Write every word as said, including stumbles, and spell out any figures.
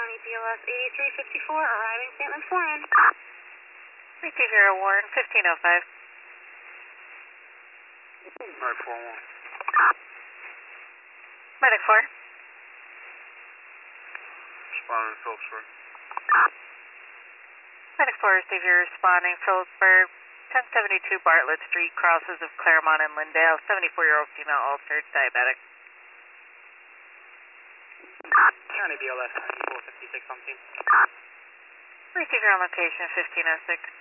County B L S eighty-three fifty-four, arriving Saint Luke's Warren. three two zero Warren, fifteen oh five. Medic four one. Medic four. Responding to Phillipsburg. Medic four, receive your responding Phillipsburg, ten seventy-two Bartlett Street, crosses of Claremont and Lindale, seventy-four-year-old female altered, diabetic. County B L S four fifty-six on scene. Receive your on location, fifteen oh six.